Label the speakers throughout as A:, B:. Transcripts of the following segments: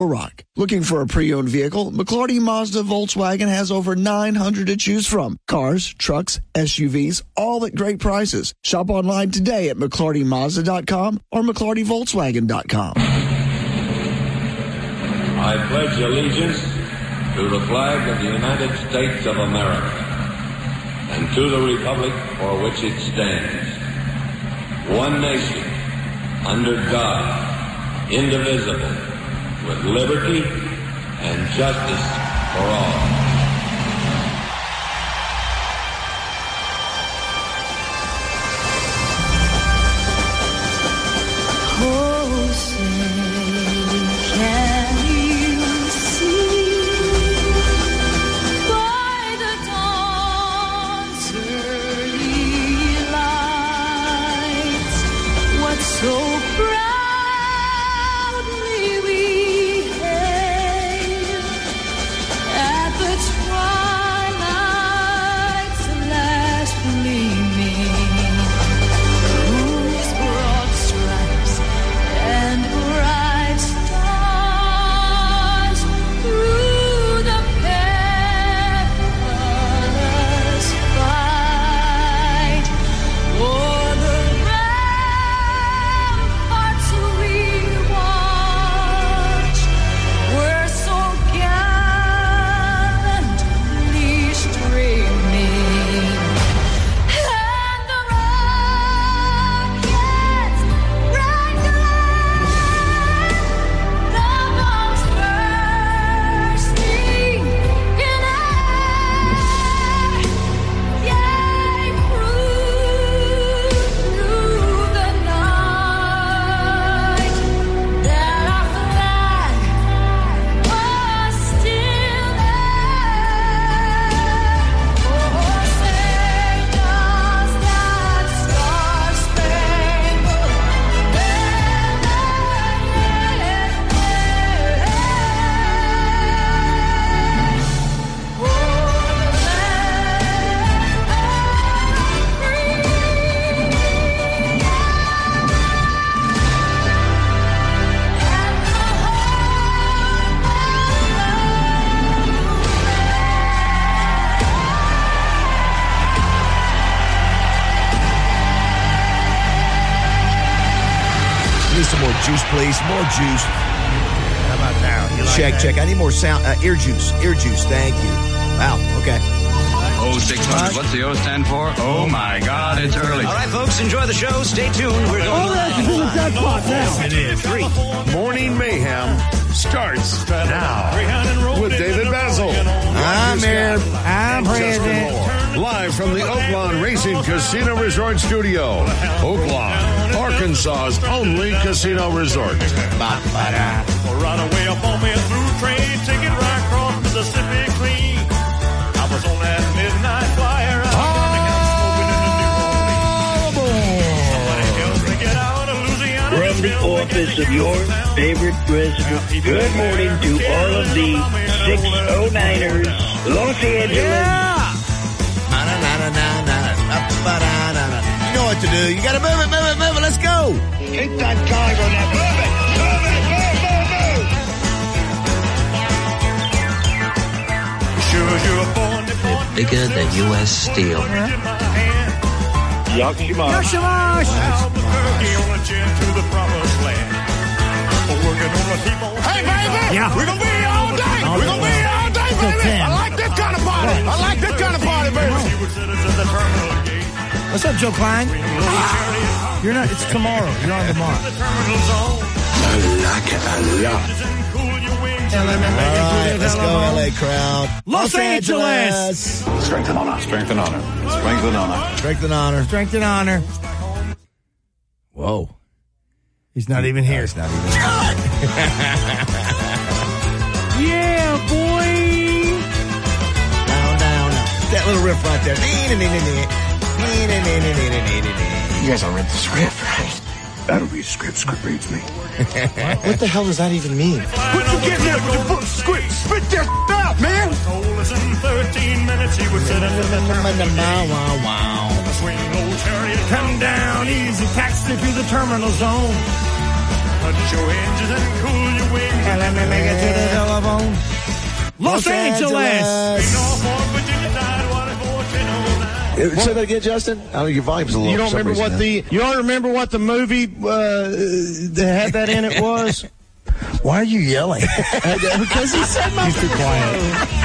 A: Rock. Looking for a pre-owned vehicle? McLarty Mazda Volkswagen has over 900 to choose from. Cars, trucks, SUVs, all at great prices. Shop online today at McLartyMazda.com or McLartyVolkswagen.com.
B: I pledge allegiance to the flag of the United States of America and to the republic for which it stands, one nation, under God, indivisible, with liberty and justice for all.
C: Juice, please. More juice.
D: How about now? You like
C: check,
D: that?
C: check. I need more sound. Ear juice. Ear juice. Thank you. Wow. Okay.
E: 0600. What's the O stand for? Oh, my God. It's early.
F: All right, folks. Enjoy the show. Stay tuned. We're going
D: Yes, it is. 3.
G: Morning Mayhem starts now with David Basil.
D: I'm here. I'm present.
G: Live from the Oaklawn Racing Casino Resort Studio. Oaklawn, Arkansas's only casino resort.
H: Run away up on me through train, take it right across Mississippi clean. I was on that midnight flyer.
I: From the office of your favorite president, good morning to all of the 609ers, Los Angeles.
C: Yeah. You know what to do. You got to move it, move it, move it. Let's go.
I: Take that guy on that. Move it,
J: Bigger than U.S. Steel.
I: Yoshimash.
H: Hey, baby!
D: Yeah.
H: We're going to be here all day! We're going to be here all day, baby! I like this kind of party! I like this kind of party, baby!
D: What's up, Joe Klein? You're not. It's tomorrow. You're on tomorrow.
G: I like it a lot.
C: All right, let's go, LA crowd.
D: Los Angeles.
G: Strength and honor. Strength and honor. Strength and honor.
C: Strength and honor.
D: Strength and honor.
C: Whoa.
D: He's not even here.
C: He's not even here.
D: Yeah, boy.
C: Down. That little riff right there.
G: You guys all read the script, right? That'll be a script. Script reads me.
F: What the hell does that even mean?
H: What you getting at with your book script? Spit that out, man! Told us in 13 minutes he would sit in the swing low chariot.
D: Come down easy, taxi through the terminal zone.
H: Punch your engines and cool your wings.
D: Let me make it Los Angeles.
C: Say that again, Justin. I don't know, your volume's a little.
D: You don't remember what the movie that had that in it was? Why are you yelling?
J: Because he said my.
D: He's too quiet.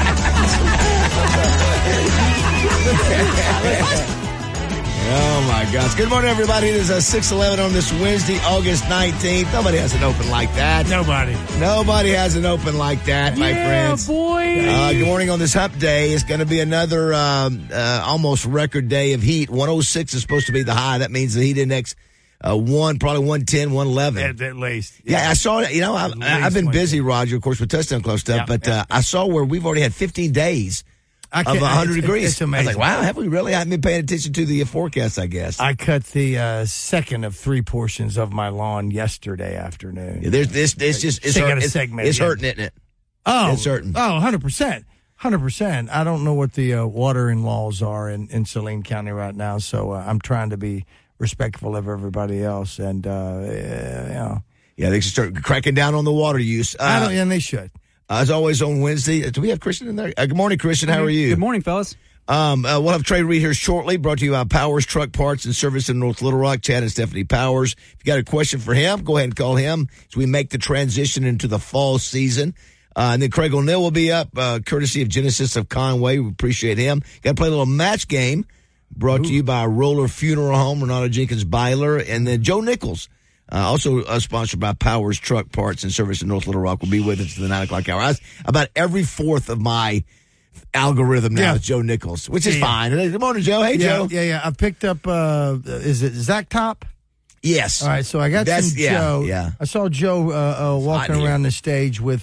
C: Oh, my gosh. Good morning, everybody. It is 6:11 on this Wednesday, August 19th. Nobody has an open like that.
D: Nobody
C: has an open like that, my friends.
J: Yeah, boy.
C: Good morning on this hump day. It's going to be another almost record day of heat. 106 is supposed to be the high. That means the heat index probably 110, 111.
D: At least.
C: Yeah, I saw it. You know, I've been busy, Roger, of course, with Touchdown Club stuff, but I saw where we've already had 15 days of 100 degrees.
D: It's amazing.
C: I was like, wow, have we really? I haven't been paying attention to the forecast, I guess.
D: I cut the second of 3 portions of my lawn yesterday afternoon.
C: Yeah, it's hurting, isn't it?
D: Oh,
C: it's hurting.
D: Oh, 100%. 100%. I don't know what the watering laws are in Saline County right now, so I'm trying to be respectful of everybody else. And,
C: Yeah, they should start cracking down on the water use.
D: And they should.
C: As always on Wednesday, do we have Christian in there? Good morning, Christian. How are you?
J: Good morning, fellas.
C: We'll have Trey Reed here shortly, brought to you by Powers Truck Parts and Service in North Little Rock, Chad and Stephanie Powers. If you got a question for him, go ahead and call him as we make the transition into the fall season. And then Craig O'Neill will be up, courtesy of Genesis of Conway. We appreciate him. Got to play a little match game brought to you by Roller Funeral Home, Renato Jenkins Byler, and then Joe Nichols. Also sponsored by Powers Truck Parts and Service in North Little Rock, will be with us to the 9 o'clock hour. About every fourth of my algorithm now is Joe Nichols, which is fine. Good morning, Joe. Hey, Joe.
D: Yeah. I picked up, is it Zach Top?
C: Yes.
D: All right, so I got some Joe.
C: Yeah.
D: I saw Joe walking around the stage with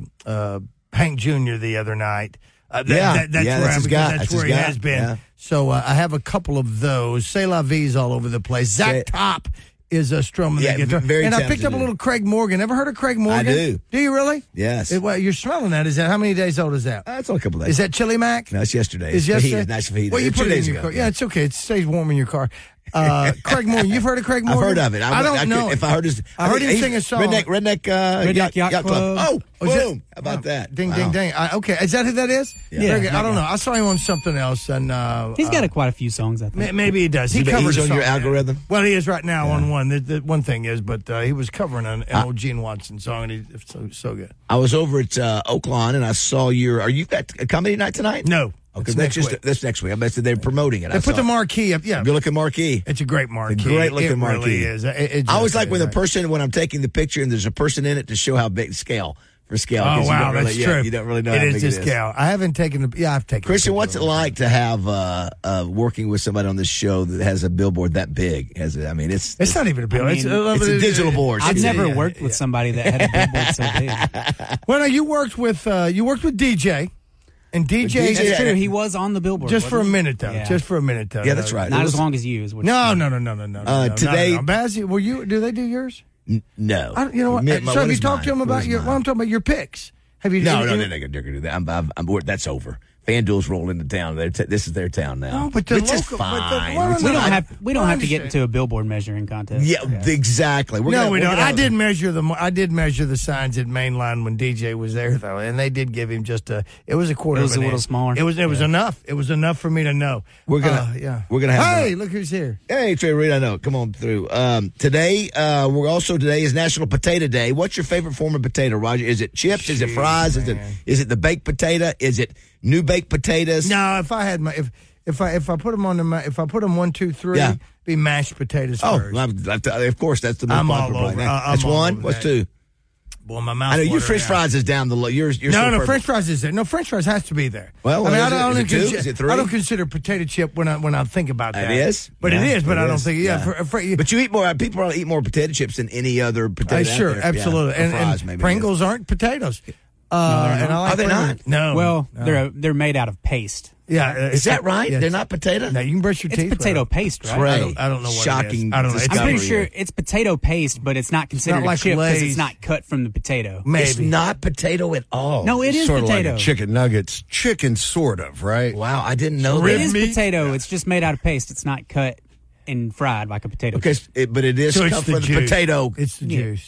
D: Hank Jr. the other night. That's where he has been.
C: Yeah.
D: So I have a couple of those. C'est la Vie's all over the place. Zach Top is strumming the guitar. And I picked up a little Craig Morgan. Ever heard of Craig Morgan?
C: I do.
D: Do you really?
C: Yes.
D: Well, you're smelling that. Is that how many days old is that?
C: It's only a couple days.
D: Is that Chili Mac?
C: No, it's yesterday.
D: It's yesterday?
C: It's nice fajita.
D: Well, you put it in your car. Yeah, it's okay. It stays warm in your car. Craig Morgan. You've heard of Craig Morgan?
C: I've heard of it.
D: I don't know.
C: If I heard his,
D: I heard him sing a song.
C: Redneck Yacht Club. Oh, boom! How about that?
D: Ding, ding, ding. Okay, is that who that is?
J: Yeah.
D: I don't know. I saw him on something else, and
J: he's got quite a few songs. I think
D: maybe he does. He covers
C: on your algorithm.
D: Well, he is right now on one. The one thing is, but he was covering an old Gene Watson song, and he's so good.
C: I was over at Oaklawn, and I saw Are you got a comedy night tonight?
D: No.
C: Okay, that's next week. I bet they're promoting it.
D: They put the marquee up. Yeah,
C: good looking marquee.
D: It's a great marquee.
C: A great looking
D: It
C: marquee.
D: really is.
C: I always like when I'm taking the picture and there's a person in it to show how big scale. For scale.
D: Oh, wow, that's true.
C: You don't really know how
D: big
C: it
D: is. Scale. I haven't taken I've taken
C: Christian, what's it like to have working with somebody on this show that has a billboard that big? It's
D: not even a billboard.
C: It's a digital board.
J: I've never worked with somebody that had a billboard so big.
D: Well, no, you worked with DJ. And DJ,
J: that's true. He was on the billboard.
D: Just for a minute, though. Yeah. Just for a minute, though.
C: Yeah, that's right.
J: Not as long as you.
D: No.
C: Today,
D: Bazzi, were you? Do they do yours?
C: No.
D: You know what? So have you talked to him about your? Well, I'm talking about your picks. Have you?
C: No, they're not going to do that. That's over. FanDuel's rolling into town. This is their town now.
D: No, but
C: which is fine.
J: We don't have to get into a billboard measuring contest.
C: Yeah, exactly.
D: We don't. I did measure the signs at Mainline when DJ was there, though, and they did give him just a. It was a quarter.
J: It was
D: of an
J: a little
D: inch.
J: smaller.
D: It was enough. It was enough for me to know.
C: We're gonna have.
D: Hey, look who's here.
C: Hey, Trey Reed. I know. Come on through. Today is National Potato Day. What's your favorite form of potato, Roger? Is it chips? Is it fries? Is it the baked potato? Is it new baked potatoes?
D: No, if I had if I put them on if I put them 1, 2, 3, be mashed potatoes first.
C: Of course, that's the most popular. That's one. What's two?
D: Boy, my mouth.
C: I know your French fries is down the low.
D: No, French fries is there. No, French fries has to be there.
C: Well, is it 3?
D: I don't consider potato chip when I think about that.
C: It is,
D: but it is. But I don't think. Yeah,
C: but you eat more. People probably eat more potato chips than any other potato.
D: Sure, absolutely. And Pringles aren't potatoes.
C: Are they not?
D: No.
J: Well, they're made out of paste.
D: Yeah,
C: is that right?
D: Yeah.
C: They're not potato.
D: No, you can brush your teeth.
J: It's potato paste, right?
D: I don't know what
C: shocking.
D: It is. I don't know.
J: I'm pretty sure it's potato paste, but it's not considered a chip because it's not cut from the potato.
D: Maybe.
C: It's not potato at all.
J: No, it is
G: sort
J: potato.
G: Of like chicken nuggets. Chicken, sort of, right?
C: Wow, I didn't know that.
J: It is potato. It's just made out of paste. It's not cut and fried like a potato.
C: Okay, but it is cut from the potato.
D: It's the juice.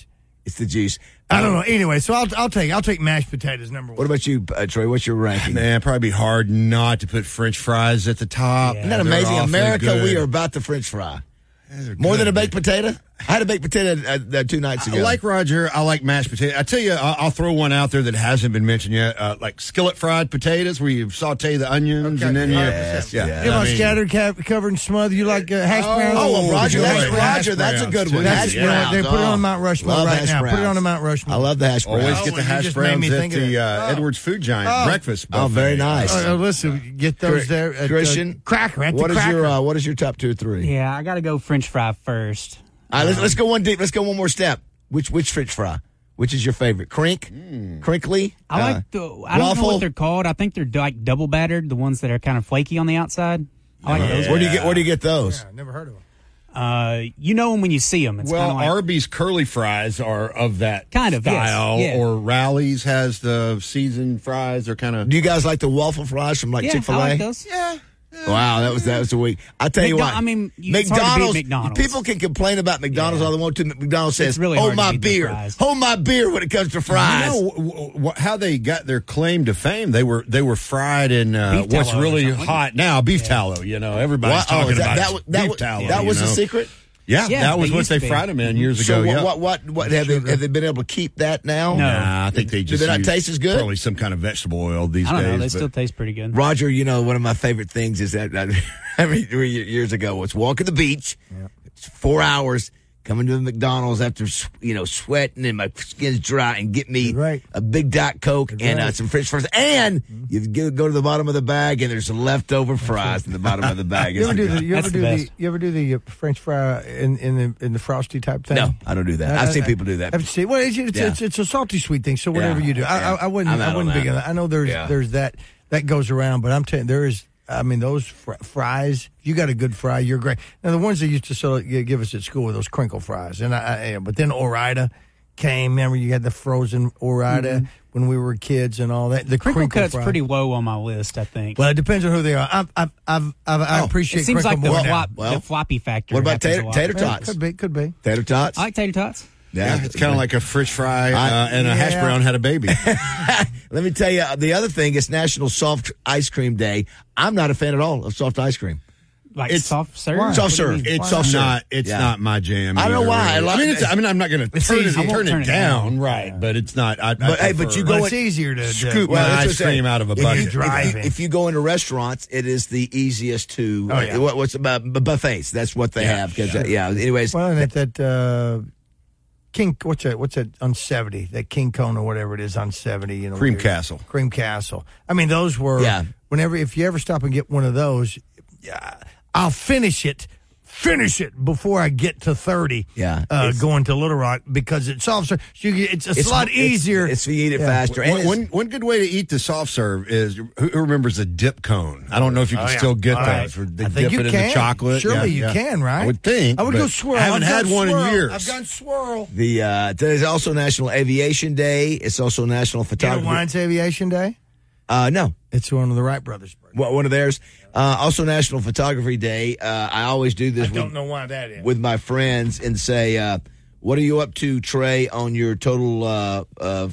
C: It's the juice.
D: I don't know. Anyway, so I'll take mashed potatoes number one.
C: What about you, Troy? What's your ranking?
G: Man, probably be hard not to put French fries at the top.
C: Isn't that amazing? America, we are about the French fry. More than a baked potato? I had a baked potato 2 nights ago.
G: Like Roger, I like mashed potatoes. I tell you, I'll throw one out there that hasn't been mentioned yet, like skillet fried potatoes, where you saute the onions and then
D: you know, scattered, covered, and smothered. You like hash browns?
C: Oh, well, Roger, that's a good one.
D: Hash browns. They put it on Mount Rushmore right now. Put it on the Mount Rushmore.
C: I love the hash browns.
G: Always get the hash browns at the Edwards Food Giant breakfast buffet.
C: Oh, very nice.
D: Listen, get those there.
C: Christian,
D: Cracker.
C: What is your top 2 or 3?
J: Yeah, I got to go French fry first.
C: All right, let's go one deep. Let's go one more step. Which French fry? Which is your favorite? Crinkly?
J: I like I don't know what they're called. I think they're like double battered, the ones that are kind of flaky on the outside. I like those.
C: Where do you get those?
D: Yeah, never heard of them.
J: You know them when you see them. It's
G: well,
J: like,
G: Arby's curly fries are of that
J: kind of
G: style,
J: yes.
G: or Rally's has the seasoned fries. They're kind of.
C: Do you guys like the waffle fries from Chick-fil-A?
J: I like those.
D: Yeah.
C: Wow, that was a week. I tell you what.
J: I mean, it's hard to beat McDonald's.
C: People can complain about McDonald's all they want to. McDonald's says,
J: really
C: "Hold my beer, hold my beer" when it comes to fries.
G: You know, how they got their claim to fame? They were fried in what's really hot now, beef tallow. You know, everybody's talking about beef tallow.
C: That was the secret.
G: Yeah, that was what they fried them in years ago.
C: So what have they been able to keep that now?
J: No,
G: I think they just
C: do they not taste as good?
G: Probably some kind of vegetable oil these days.
J: I don't know. They still taste pretty good.
C: Roger, you know, one of my favorite things is that years ago was walking the beach. Yeah. It's 4 hours. Coming to the McDonald's after, sweating and my skin's dry and get me a big Diet Coke and some French fries. And you go to the bottom of the bag and there's leftover fries in the bottom of the bag.
D: You ever do the French fry in the frosty type thing?
C: No, I don't do that. I've seen people do that.
D: Well, it's a salty sweet thing. So whatever you do, I wouldn't big on that. I know there's that goes around, but I'm telling you, there is. I mean, those fries, if you got a good fry, you're great. Now, the ones they used to give us at school were those crinkle fries. But then Ore-Ida came. Remember, you had the frozen Ore-Ida when we were kids and all that. The
J: crinkle cut's fry. Pretty low on my list, I think.
D: Well, it depends on who they are. I appreciate
J: it seems
D: crinkle
J: like
D: more
J: the floppy factor.
C: What about tater tots?
D: Could be.
C: Tater tots?
J: I like tater tots.
G: Yeah, it's kind of like a French fry and a hash brown had a baby.
C: Let me tell you, the other thing is National Soft Ice Cream Day. I'm not a fan at all of soft ice cream.
J: Like it's soft serve?
C: Soft serve.
G: It's not my jam.
C: I don't know why.
G: I'm not going to turn it down, right? But it's not.
C: But you go.
D: It's easier to
G: scoop my ice cream out of a bucket.
C: If you go into restaurants, it is the easiest to. What's about buffets? That's what they have. Anyways,
D: well, and that. King, what's that on 70? That King Cone or whatever it is on 70.
G: Cream Castle.
D: Cream Castle. I mean, those were.
C: Yeah.
D: If you ever stop and get one of those, I'll finish it before I get to 30.
C: Yeah.
D: Going to Little Rock because it's soft serve. It's a lot easier.
C: It's you eat it faster.
G: And one good way to eat the soft serve is who remembers a dip cone? I don't know if you can still get those. Right.
D: They dip it in the chocolate. Surely you can, right?
G: I would think.
D: I would go swirl.
G: I haven't had one in years.
D: I've gone swirl.
C: Today's also National Aviation Day. It's also National Photography.
D: You know why it's Aviation Day?
C: No.
D: It's one of the Wright brothers.
C: One of theirs. Also National Photography Day. I always do this.
D: I don't know why that is.
C: With my friends and say, what are you up to, Trey, on your total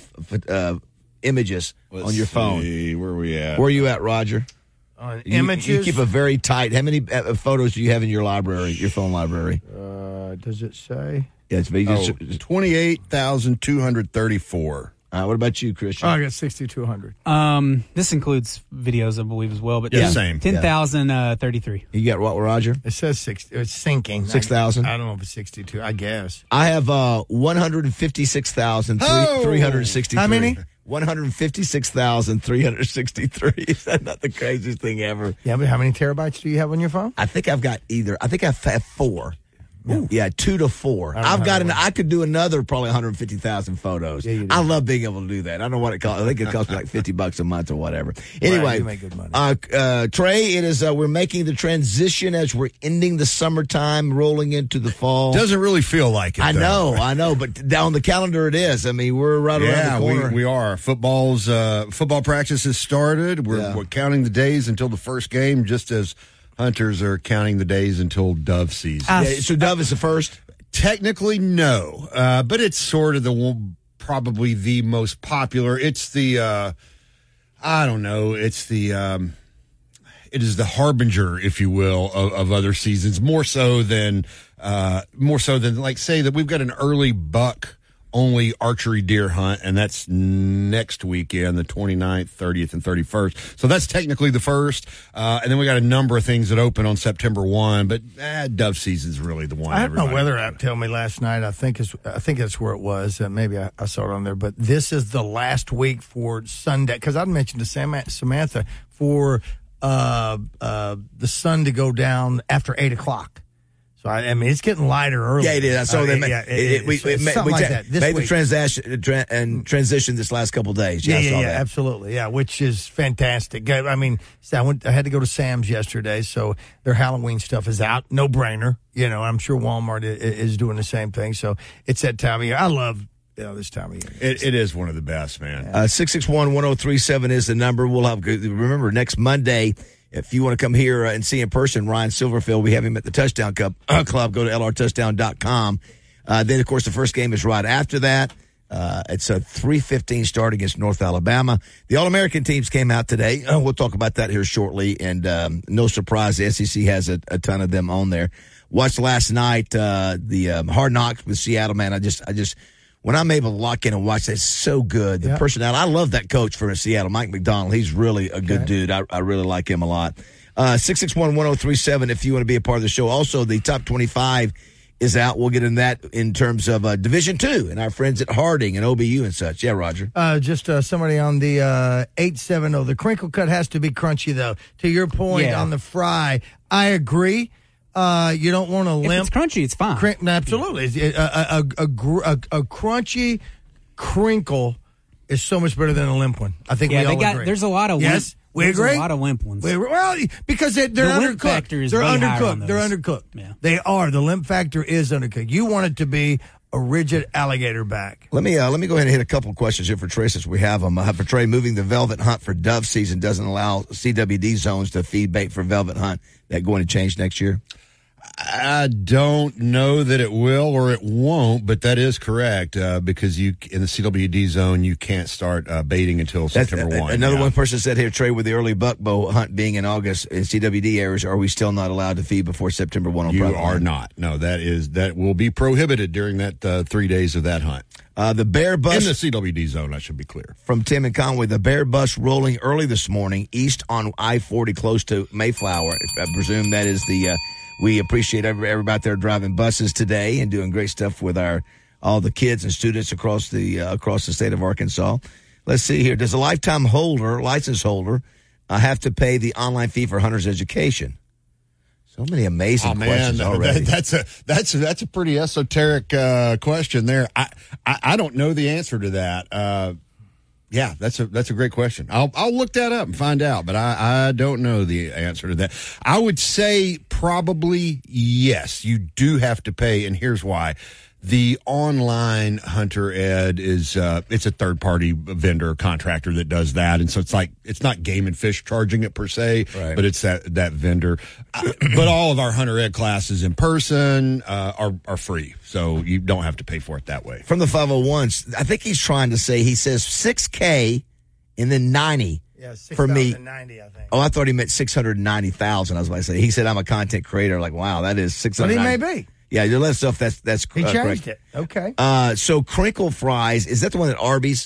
C: images on your phone?
G: Where are we at?
C: Where are you at, Roger?
D: Images?
C: You keep a very tight. How many photos do you have in your library, your phone library?
D: Does it say?
C: Yeah, it's
G: 28,234.
C: What about you, Christian?
D: I got 6,200.
J: This includes videos, I believe, as well. But
G: same.
J: 10,033.
C: You got what, Roger?
D: It says 60. It's sinking.
C: 6,000.
D: I don't know if it's 62. I guess.
C: I have 156,363.
D: How many?
C: 156,363. Is that not the craziest thing ever?
D: Yeah, but how many terabytes do you have on your phone?
C: I think I've got I have 4. Yeah, 2 to 4. I could do another probably 150,000 photos.
D: Yeah,
C: I love being able to do that. I don't know what it costs. I think it costs me like $50 a month or whatever. Anyway,
D: you make good money.
C: Trey, it is. We're making the transition as we're ending the summertime, rolling into the fall.
G: Doesn't really feel like it.
C: I know, but down the calendar it is. I mean, we're right around the corner.
G: We are. Football practice has started. We're counting the days until the first game, just as hunters are counting the days until dove season.
C: So dove is the first?
G: Technically, no, but it's sort of probably the most popular. It's the I don't know. It's the it is the harbinger, if you will, of other seasons. More so than like say that we've got an early buck only archery deer hunt, and that's next weekend, the 29th, 30th, and 31st. So that's technically the first. And then we got a number of things that open on September 1, but dove season's really the one.
D: I had my weather app tell me last night, I think that's where it was. Maybe I saw it on there, but this is the last week for Sunday, because I'd mentioned to Samantha for the sun to go down after 8 o'clock. So, I mean, it's getting lighter early.
C: Yeah, it is. So we made the transition this last couple of days.
D: Yeah, absolutely. Yeah, which is fantastic. I mean, I had to go to Sam's yesterday, so their Halloween stuff is out. No brainer. I'm sure Walmart is doing the same thing. So it's that time of year. I love this time of year.
G: It is one of the best, man.
C: 661-1037 is the number. We'll have, remember, next Monday, if you want to come here and see in person Ryan Silverfield, we have him at the Touchdown Club. Go to lrtouchdown.com. Then, of course, the first game is right after that. It's a 3:15 start against North Alabama. The All-American teams came out today. We'll talk about that here shortly. And no surprise, the SEC has a ton of them on there. Watched last night the Hard Knocks with Seattle, man. I just when I'm able to lock in and watch, that's so good. The personality. I love that coach from Seattle, Mike McDonald. He's really a good dude. I really like him a lot. 661-1037 if you want to be a part of the show. Also, the top 25 is out. We'll get in that in terms of Division II and our friends at Harding and OBU and such. Yeah, Roger.
D: Just somebody on the 870. The crinkle cut has to be crunchy, though. To your point on the fry, I agree. You don't want to limp.
J: If it's crunchy, it's fine.
D: Absolutely. A crunchy crinkle is so much better than a limp one. I think we all agree.
J: There's a lot of limp.
D: We agree.
J: There's a lot of limp ones.
D: Well, because they're undercooked. They're undercooked. They're undercooked. Yeah. They are. The limp factor is undercooked. You want it to be a rigid alligator back.
C: Let me go ahead and hit a couple of questions here for Trey since we have them. For Trey, moving the velvet hunt for dove season doesn't allow CWD zones to feed bait for velvet hunt. That going to change next year?
G: I don't know that it will or it won't, but that is correct because in the CWD zone you can't start baiting until September 1.
C: Another one person said here, Trey, with the early buck bow hunt being in August in CWD areas, are we still not allowed to feed before September 1 on private land?
G: You are not. No, that will be prohibited during that 3 days of that hunt.
C: The bear bus
G: in the CWD zone, I should be clear.
C: From Tim and Conway, the bear bus rolling early this morning east on I-40 close to Mayflower. I presume that is the. We appreciate everybody out there driving buses today and doing great stuff with all the kids and students across the state of Arkansas. Let's see here. Does a lifetime license holder, have to pay the online fee for hunter's education? So many amazing questions already.
G: That's a pretty esoteric question there. I don't know the answer to that. Yeah, that's a great question. I'll look that up and find out, but I don't know the answer to that. I would say probably yes, you do have to pay, and here's why. The online hunter ed is it's a third party vendor contractor that does that, and so it's not Game and Fish charging it per se, right. But it's that vendor. But all of our hunter ed classes in person are free, so you don't have to pay for it that way.
C: From the 501s, I think he's trying to say, he says $6,000 and then $90,000.
D: Yeah,
C: for me.
D: $6,090, I think.
C: Oh, I thought he meant $690,000. I was about to say. He said I'm a content creator. Like, wow, that is $690,000.
D: But he may be.
C: Yeah, you let us know if that's
D: he changed
C: correct.
D: It. Okay.
C: So crinkle fries, is that the one at Arby's?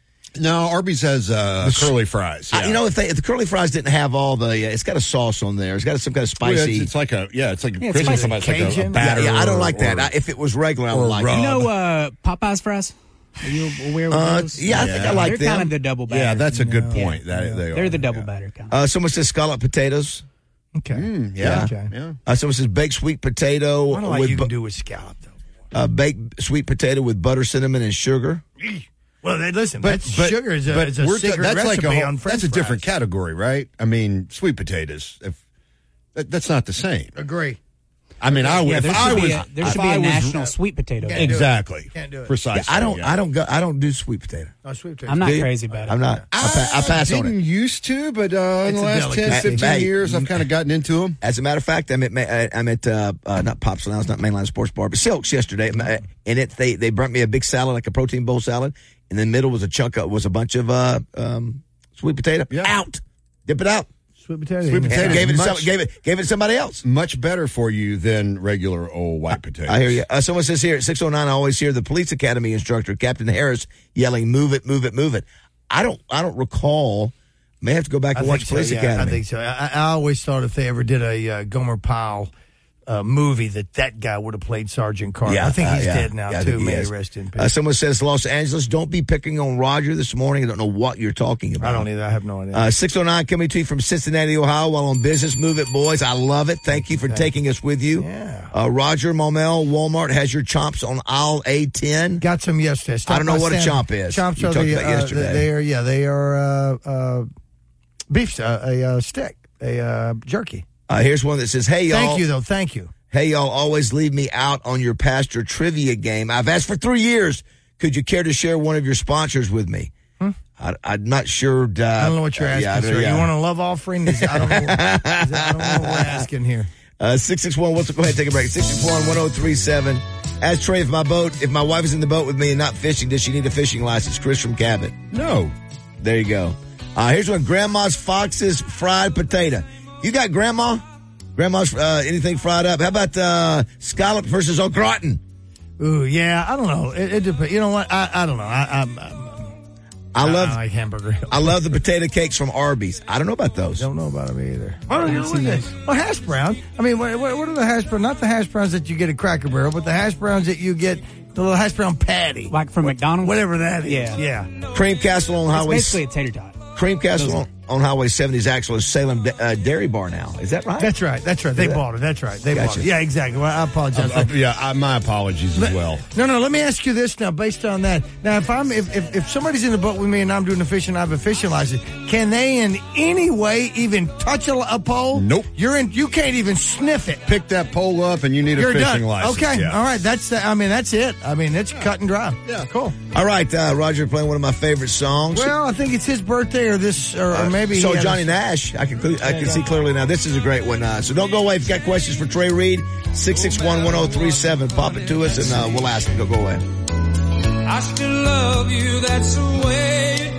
G: No, Arby's has curly fries. Yeah.
C: If the curly fries didn't have all the, it's got a sauce on there. It's got some kind of spicy.
G: It's like a Christmas
D: like a
C: batter. Yeah, I don't like that. If it was regular, I would like it.
J: You know Popeye's fries? Are you aware of those?
C: Yeah, I think I like
J: them.
C: They're
J: kind of the double batter.
G: Yeah, that's a good point.
J: They're the double batter kind.
C: Someone says scallop potatoes.
D: Okay.
C: Yeah. Someone says baked sweet potato.
D: I don't know what you can do with scallop, though.
C: Baked sweet potato with butter, cinnamon, and sugar.
D: Well, listen, sugar is a secret recipe on French fries.
G: That's a different category, right? I mean, sweet potatoes. That's not the same.
D: Agree.
G: I mean, I would.
J: There should be a national sweet potato.
G: Exactly.
D: Can't do it.
G: Precisely.
C: Yeah, I don't do sweet potato.
D: No, sweet potato.
J: I'm not crazy about it.
C: I'm not. I pass on it.
G: Didn't used to, but in the last 10, 15 years, I've kind of gotten into them.
C: As a matter of fact, I'm at not Pops now, it's not Mainline Sports Bar, but Silks yesterday, and they brought me a big salad, like a protein bowl salad. In the middle was a bunch of sweet potato.
G: Yeah.
C: Out, dip it out.
D: Sweet potato.
C: Sweet potato. Gave it to somebody else.
G: Much better for you than regular old white potatoes.
C: I hear you. Someone says here at 6:09, I always hear the police academy instructor, Captain Harris, yelling, "Move it, move it, move it." I don't recall. May have to go back and watch Police Academy.
D: I think so. I always thought if they ever did a Gomer Pyle movie that guy would have played Sergeant Carter. I think he's dead now, too. May he rest in peace.
C: Someone says, Los Angeles, don't be picking on Roger this morning. I don't know what you're talking about.
D: I don't either. I have no idea.
C: 609 coming to you from Cincinnati, Ohio, while on business. Move it, boys. I love it. Thank you for taking us with you.
D: Yeah.
C: Roger Momel, Walmart has your chomps on aisle A10.
D: Got some yesterday.
C: I don't know what a chomp is.
D: Chomps
C: you
D: are
C: talked about yesterday.
D: They are beef, a steak, a jerky.
C: Here's one that says, hey, y'all.
D: Thank you, though. Thank you.
C: Hey, y'all always leave me out on your pastor trivia game. I've asked for 3 years. Could you care to share one of your sponsors with me? I'm not sure.
D: I don't know what you're asking, sir. You want a love offering? I don't know what we're asking here.
C: 661, go ahead and take a break. 661-1037. Ask Trey, if my wife is in the boat with me and not fishing, does she need a fishing license? Chris from Cabot.
G: No.
C: There you go. Here's one. Grandma's Fox's fried potato. You got Grandma's anything fried up? How about scallop versus au gratin?
D: Ooh, yeah. I don't know. It depends. You know what? I don't know. I like hamburger.
C: I love the potato cakes from Arby's. I don't know about those.
D: Don't know about them either. Well, hash brown. I mean, what are the hash browns? Not the hash browns that you get at Cracker Barrel, but the hash browns that you get, the little hash brown patty.
J: Like from McDonald's?
D: Whatever that is.
J: Yeah.
C: Cream Castle on Highway.
J: It's basically a tater tot.
C: Cream Castle on Highway 70 is actually Salem Dairy Bar now. Is that right?
D: That's right. They bought it. That's right. They bought it. Yeah, exactly. Well, I apologize.
G: My apologies as well.
D: No. Let me ask you this now, based on that. Now, if somebody's in the boat with me and I'm doing the fishing, I have a fishing license. Can they in any way even touch a pole?
G: Nope.
D: You can't even sniff it.
G: Pick that pole up and you need a fishing license.
D: Okay.
G: Yeah.
D: All right. That's it. I mean, it's cut and dry.
G: Yeah.
D: Cool.
C: All right. Roger playing one of my favorite songs.
D: Well, I think it's his birthday or maybe.
C: So Johnny Nash, I can see clearly now. This is a great one. So don't go away. If you got questions for Trey Reed, 661-1037. Pop it to us and we'll ask him. Go away.
H: I still love you. That's the way it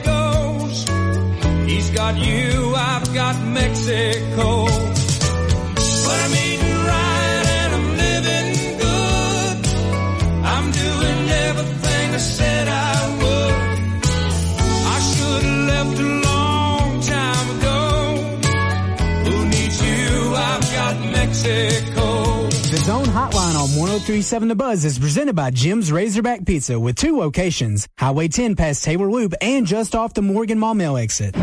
H: goes. He's got you. I've got Mexico. But I'm eating right and I'm living good. I'm doing everything I said I would. I should have left a long time ago. Who needs you? I've got Mexico.
J: The Zone Hotline on 103.7 The Buzz is presented by Jim's Razorback Pizza with 2 locations. Highway 10 past Taylor Loop and just off the Morgan Maumelle exit.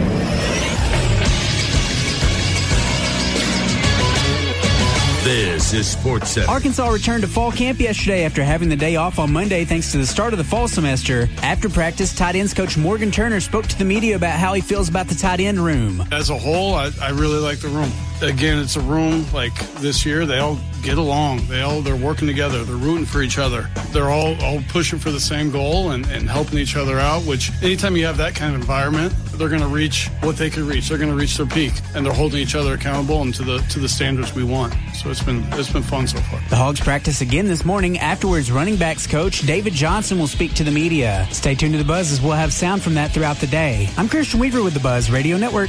K: This is Sports Center.
J: Arkansas returned to fall camp yesterday after having the day off on Monday thanks to the start of the fall semester. After practice, tight ends coach Morgan Turner spoke to the media about how he feels about the tight end room.
L: As a whole, I really like the room. Again, it's a room like this year. They all get along. They're working together. They're rooting for each other. They're all pushing for the same goal and helping each other out, which anytime you have that kind of environment, they're going to reach what they could reach. They're going to reach their peak, and they're holding each other accountable and to the standards we want. So it's been fun so far.
J: The Hogs practice again this morning. Afterwards, running backs coach David Johnson will speak to the media. Stay tuned to The Buzz as we'll have sound from that throughout the day. I'm Christian Weaver with The Buzz Radio Network.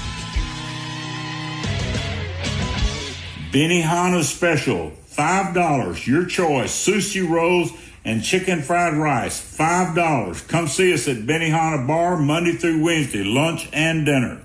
M: Benihana Special, $5. Your choice, sushi rolls and chicken fried rice, $5. Come see us at Benihana Bar Monday through Wednesday, lunch and dinner.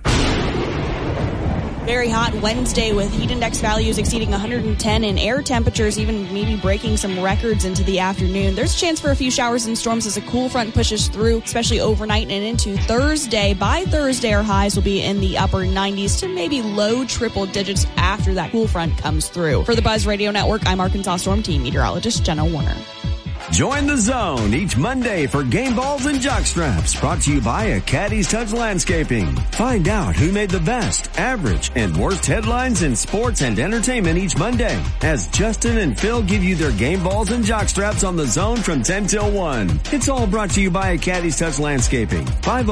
N: Very hot Wednesday with heat index values exceeding 110 and air temperatures even maybe breaking some records into the afternoon. There's a chance for a few showers and storms as a cool front pushes through, especially overnight and into Thursday. By Thursday, our highs will be in the upper 90s to maybe low triple digits after that cool front comes through. For the Buzz Radio Network, I'm Arkansas Storm Team meteorologist Jenna Warner.
O: Join the Zone each Monday for Game Balls and Jockstraps, brought to you by A Caddy's Touch Landscaping. Find out who made the best, average, and worst headlines in sports and entertainment each Monday as Justin and Phil give you their Game Balls and Jockstraps on the Zone from 10 till 1. It's all brought to you by A Caddy's Touch Landscaping.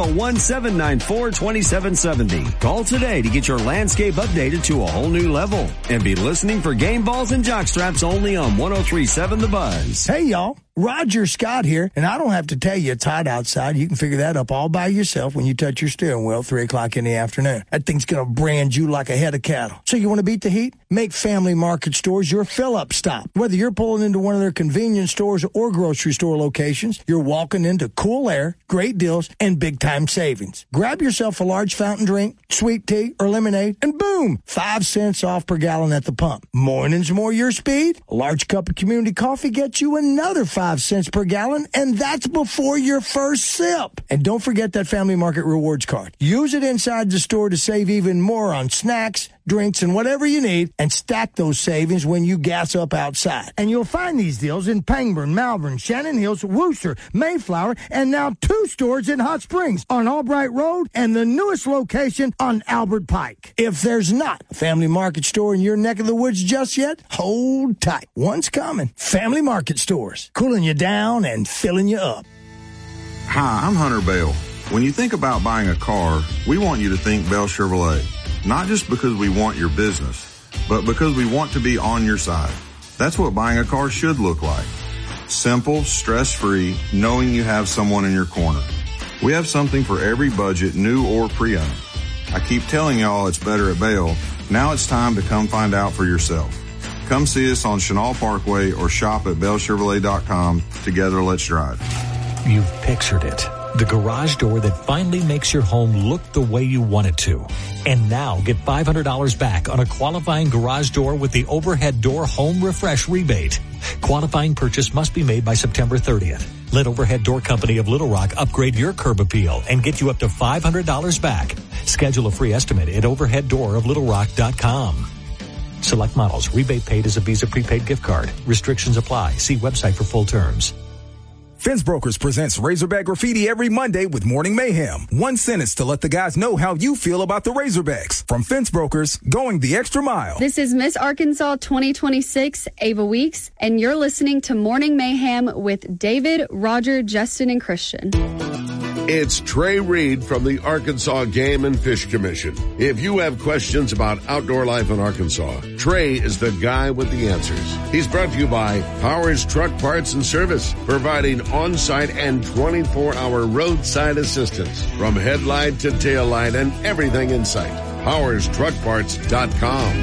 O: 501-794-2770. Call today to get your landscape updated to a whole new level. And be listening for Game Balls and Jockstraps only on 103.7 The Buzz.
D: Hey, y'all. Roger Scott here, and I don't have to tell you it's hot outside. You can figure that up all by yourself when you touch your steering wheel 3 o'clock in the afternoon. That thing's going to brand you like a head of cattle. So you want to beat the heat? Make Family Market Stores your fill-up stop. Whether you're pulling into one of their convenience stores or grocery store locations, you're walking into cool air, great deals, and big-time savings. Grab yourself a large fountain drink, sweet tea, or lemonade, and boom, 5 cents off per gallon at the pump. Mornings more your speed? A large cup of community coffee gets you another 5 cents per gallon, and that's before your first sip. And don't forget that Family Market Rewards card. Use it inside the store to save even more on snacks, drinks, and whatever you need, and stack those savings when you gas up outside. And you'll find these deals in Pangburn, Malvern, Shannon Hills, Wooster, Mayflower, and now 2 stores in Hot Springs on Albright Road and the newest location on Albert Pike. If there's not a Family Market store in your neck of the woods just yet, hold tight. One's coming. Family Market Stores, cooling you down and filling you up.
P: Hi, I'm Hunter Bell. When you think about buying a car, we want you to think Bell Chevrolet. Not just because we want your business, but because we want to be on your side. That's what buying a car should look like. Simple, stress-free, knowing you have someone in your corner. We have something for every budget, new or pre-owned. I keep telling y'all it's better at Bell. Now it's time to come find out for yourself. Come see us on Chenal Parkway or shop at bellchevrolet.com. Together, let's drive.
Q: You've pictured it. The garage door that finally makes your home look the way you want it to. And now get $500 back on a qualifying garage door with the Overhead Door Home Refresh rebate. Qualifying purchase must be made by September 30th. Let Overhead Door Company of Little Rock upgrade your curb appeal and get you up to $500 back. Schedule a free estimate at overheaddooroflittlerock.com. Select models. Rebate paid as a Visa prepaid gift card. Restrictions apply. See website for full terms.
R: Fence Brokers presents Razorback Graffiti every Monday with Morning Mayhem. One sentence to let the guys know how you feel about the Razorbacks. From Fence Brokers, going the extra mile.
S: This is Miss Arkansas 2026, Ava Weeks, and you're listening to Morning Mayhem with David, Roger, Justin, and Christian.
K: It's Trey Reed from the Arkansas Game and Fish Commission. If you have questions about outdoor life in Arkansas, Trey is the guy with the answers. He's brought to you by Powers Truck Parts and Service, providing on-site and 24-hour roadside assistance from headlight to tail light and everything in sight. PowersTruckParts.com.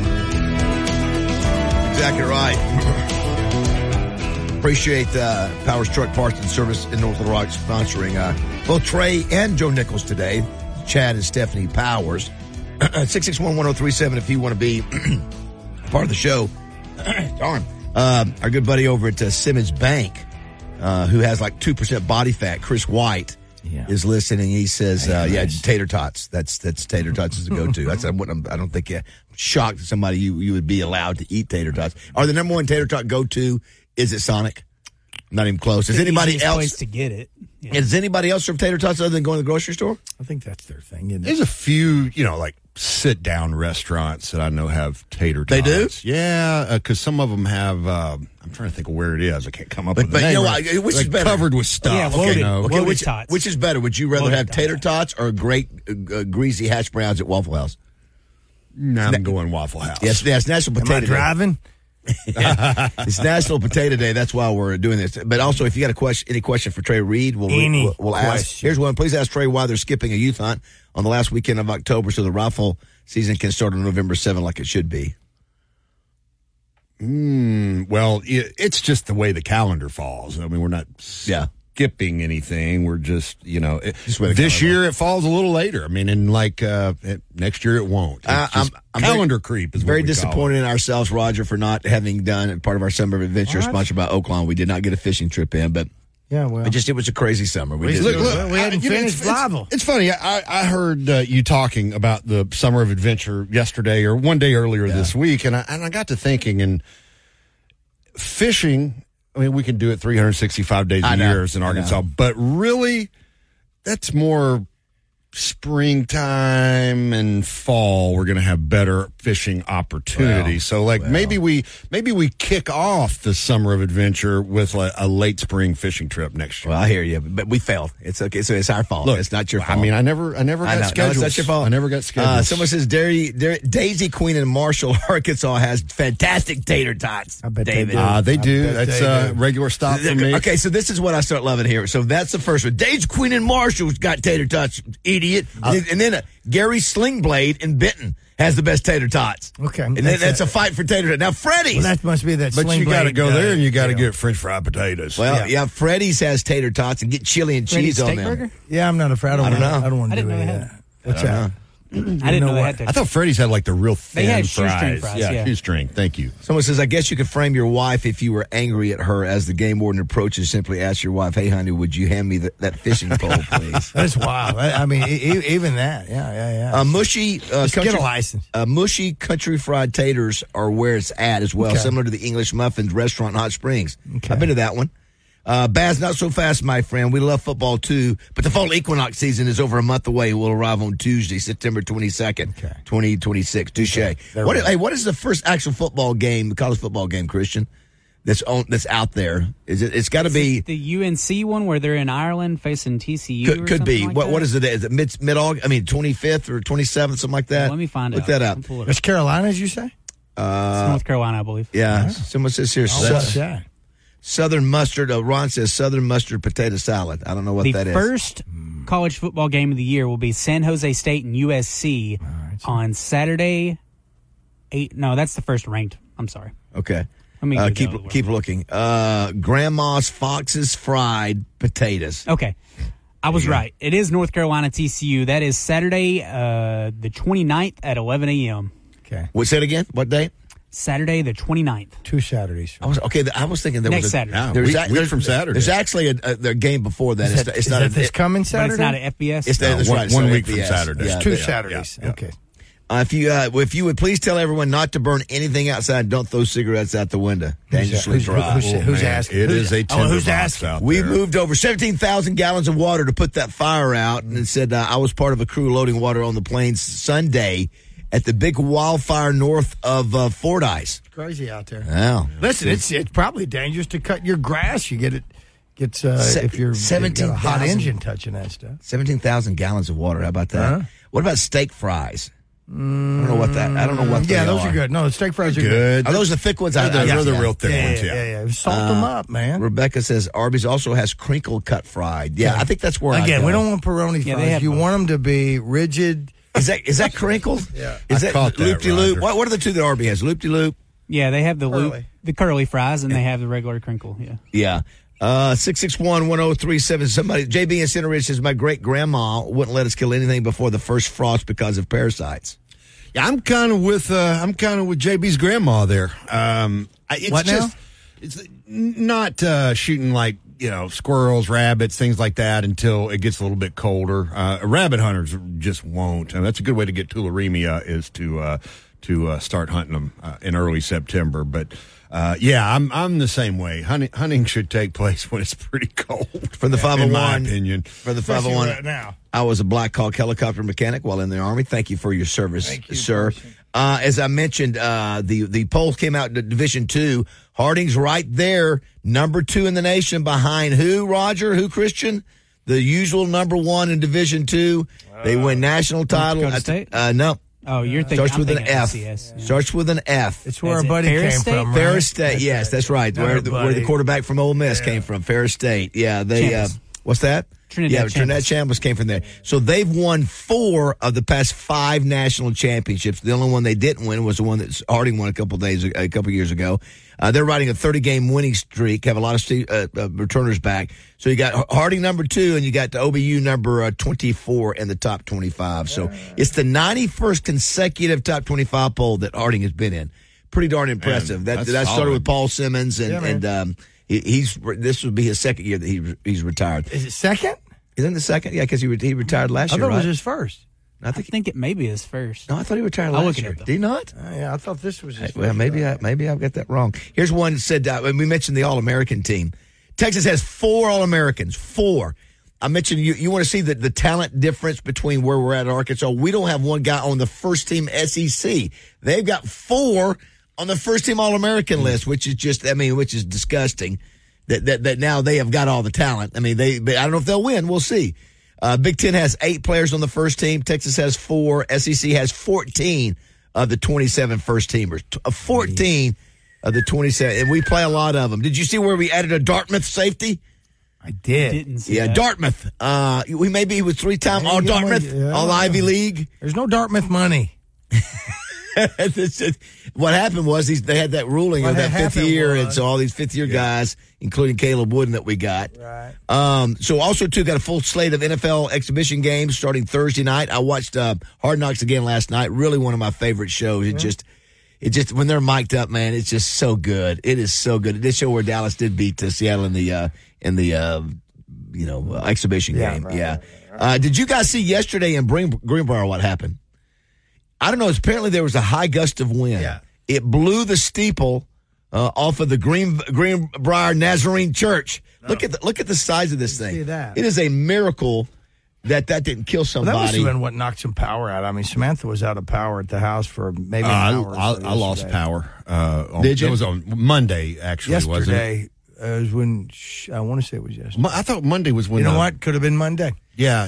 C: Exactly right. Appreciate Powers Truck Parts and Service in North Little Rock sponsoring both Trey and Joe Nichols today. Chad and Stephanie Powers. 661-1037 if you want to be part of the show. Darn. Our good buddy over at Simmons Bank, who has like 2% body fat, Chris White, is listening. He says, tater tots. That's tater tots is a go-to. I don't think I'm shocked that somebody you would be allowed to eat tater tots. Are the number one tater tot go-to? Is it Sonic? Not even close. Is anybody else
J: place to get it? Yeah.
C: Does anybody else serve tater tots other than going to the grocery store?
D: I think that's their thing. Isn't it?
G: There's a few, like sit-down restaurants that I know have tater tots.
C: They do?
G: Yeah, because some of them have. I'm trying to think of where it is. I can't come up with the name.
C: You know, which is better?
G: Covered with stuff.
J: Yeah, loaded tots.
C: Which is better? Would you rather have tater tots or great greasy hash browns at Waffle House?
G: No, I'm going Waffle House.
C: Yes, National Potato Day.
D: Am I driving?
C: It's National Potato Day. That's why we're doing this. But also, if you got any question for Trey Reed, we'll ask. Here's one. Please ask Trey why they're skipping a youth hunt on the last weekend of October so the rifle season can start on November 7th like it should be.
G: Well, it's just the way the calendar falls. I mean, we're not skipping anything. We're just, this year it falls a little later. I mean, and next year it won't. I'm calendar creep is
C: very disappointed in ourselves, Roger, for not having done part of our summer adventure sponsored by Oaklawn. We did not get a fishing trip in, but it was a crazy summer.
D: We hadn't finished Bible.
G: It's funny. I heard you talking about the summer of adventure yesterday or one day earlier this week, and I got to thinking, and fishing I mean, we can do it 365 days a year in Arkansas, but really, that's more springtime and fall. We're going to have better fishing opportunities. Maybe we kick off the summer of adventure with a late spring fishing trip next year.
C: Well, I hear you, but we failed. It's okay, so it's our fault.
G: Look,
C: it's not your fault.
G: I mean, I never got schedules.
C: No, it's not your fault.
G: I never got schedules.
C: Someone says Daisy Queen in Marshall, Arkansas has fantastic tater tots.
D: I bet
C: David.
G: They do. That's a regular stop for me.
C: Okay, so this is what I start loving here. So that's the first one. Daisy Queen in Marshall's got tater tots, idiot. And then Gary Slingblade in Benton has the best tater tots.
D: Okay.
C: And then that's a fight for tater tots. Now, Freddy's.
D: Well, that must be that
G: But you got to go there and you got to
D: get
G: get French fried potatoes.
C: Well, yeah, Freddy's has tater tots and get chili and
J: Freddy's
C: cheese on
J: steak
C: them.
J: burger?
D: Yeah, I'm not afraid. I don't want to do any of that. What's that?
J: I didn't know they had that.
G: I thought Freddy's had like the real thin
J: They had
G: fries.
J: shoestring fries, yeah.
G: Shoestring. Thank you.
C: Someone says, I guess you could frame your wife if you were angry at her as the game warden approaches. Simply ask your wife, hey, honey, would you hand me that fishing pole, please?
D: That's wild. I mean, even that. Yeah.
C: Mushy
D: get a license.
C: Mushy country fried taters are where it's at as well, similar to the English Muffins restaurant in Hot Springs.
D: Okay.
C: I've been to that one. Baz, not so fast, my friend. We love football, too. But the fall equinox season is over a month away. We'll arrive on Tuesday, September 22nd, 2026. Touche. What is the first actual football game, college football game, Christian, that's out there? It's got to be
J: the UNC one where they're in Ireland facing TCU.
C: Could be.
J: Like
C: What is it? Is it mid-August? I mean, 25th or 27th, something like that?
J: Let me find
C: Look
J: out.
C: that up.
D: It's Carolina, as you say?
J: It's North Carolina, I believe.
C: Yeah. Someone says here. Southern mustard. Ron says Southern mustard potato salad. I don't know what that is.
J: The first college football game of the year will be San Jose State and USC on Saturday. No, that's the first ranked. I'm sorry.
C: Okay.
J: Let me
C: keep looking. Grandma's Fox's fried potatoes.
J: Okay. I was right. It is North Carolina TCU. That is Saturday, the 29th at 11 a.m.
D: Okay.
C: What's that again? What day?
J: Saturday, the 29th.
D: 2 Saturdays.
C: I was thinking there
J: Next
C: was
J: Saturday.
G: Week from Saturday.
C: There's actually a game before that.
D: It's not this coming Saturday?
J: But it's not an FBS?
C: That's right.
G: One
C: so
G: week
C: FBS.
G: from Saturday.
C: Yeah,
D: 2 Saturdays. Yeah. Okay.
C: If you would please tell everyone not to burn anything outside, don't throw cigarettes out the window. Dangerously dry.
D: Who's asking?
G: It is a tinderbox
D: asking?
G: out there.
C: We moved over 17,000 gallons of water to put that fire out, and it said I was part of a crew loading water on the plains Sunday at the big wildfire north of Fordyce.
D: It's crazy out there.
C: Wow.
D: Listen, it's probably dangerous to cut your grass. You get it. If you're got a hot engine touching that stuff.
C: 17,000 gallons of water. How about that?
D: Uh-huh.
C: What about steak fries? I don't know what they are.
D: Those are good. No, the steak fries are good.
C: Are those the thick ones?
G: They're the real thick ones,
D: yeah. Salt them up, man.
C: Rebecca says Arby's also has crinkle cut fried. Yeah, I think that's where
D: Again,
C: I go.
D: we don't want Peroni fries. You want them to be rigid.
C: Is that crinkled?
D: Yeah.
C: Is
G: I
C: that loop-de-loop?
G: Roger.
C: What are the two that Arby has? Loop-de-loop?
J: Yeah, they have the curly fries, and they have the regular crinkle,
C: Yeah. 661-1037. Somebody, JB in Center Ridge says, my great-grandma wouldn't let us kill anything before the first frost because of parasites.
G: Yeah, I'm kind of with JB's grandma there. It's not shooting like squirrels, rabbits, things like that until it gets a little bit colder. Rabbit hunters just won't, and that's a good way to get tularemia is to start hunting them in early September. But I'm the same way. Hunting should take place when it's pretty cold.
C: From the 501,
G: in my opinion.
C: For the 501,
D: right now.
C: I was a Black Hawk helicopter mechanic while in the Army. Thank you for your service, sir. As I mentioned, the polls came out in Division II. Harding's right there, number 2 in the nation, behind who, Roger? Who, Christian? The usual number 1 in Division II. They win national title.
J: Dakota State?
C: No.
J: Oh, you're thinking.
C: Starts with an F.
J: FCS, yeah.
C: Starts with an F.
D: It's where our buddy came from, right?
C: Ferris State. Yes, that's right. Where the quarterback from Ole Miss came from. Ferris State. Yeah, they. What's that? Trinidad Chambliss came from there. So they've won 4 of the past 5 national championships. The only one they didn't win was the one that Harding won a couple years ago. They're riding a 30-game winning streak, have a lot of returners back. So you got Harding number 2, and you got the OBU number 24 in the top 25. So it's the 91st consecutive top 25 poll that Harding has been in. Pretty darn impressive.
G: Man,
C: that started with Paul Simmons, and this would be his second year that he's retired.
D: Is it second?
C: Isn't it the second? Yeah, because he retired last year.
D: I thought it was
C: right?
D: his first.
J: I think it maybe is first.
C: No, I thought he retired last year. Did he not?
D: Yeah, I thought this was his
C: well, maybe I've got that wrong. Here's one that said, we mentioned the All-American team. Texas has 4 All-Americans, 4. I mentioned you want to see the talent difference between where we're at Arkansas. We don't have one guy on the first team SEC. They've got 4 on the first team All-American list, which is disgusting that now they have got all the talent. I mean, I don't know if they'll win. We'll see. Big Ten has 8 players on the first team. Texas has 4. SEC has 14 of the 27 first teamers. 14 of the 27. And we play a lot of them. Did you see where we added a Dartmouth safety?
D: I did.
C: Yeah, Dartmouth. He was 3-time All Dartmouth, All Ivy League.
D: There's no Dartmouth money.
C: What happened was they had that ruling of that 5th year, and so all these 5th-year guys, including Caleb Wooden that we got.
D: Right.
C: So also, too, got a full slate of NFL exhibition games starting Thursday night. I watched Hard Knocks again last night. Really one of my favorite shows. It just when they're mic'd up, man, it's just so good. It is so good. It did show where Dallas did beat Seattle in the exhibition game. Right. Did you guys see yesterday in Greenbrier what happened? I don't know. Apparently there was a high gust of wind.
D: Yeah.
C: It blew the steeple off of the Greenbrier Nazarene Church. No. Look at the size of this thing.
D: See that.
C: It is a miracle that didn't kill somebody.
D: Well, that must have been what knocked some power out. I mean, Samantha was out of power at the house for maybe an hour.
G: I lost power.
C: Did you?
G: It was on Monday, actually,
D: yesterday,
G: wasn't it?
D: It was when, I want to say it was yesterday.
G: I thought Monday was when.
D: You know what? Could have been Monday.
G: Yeah.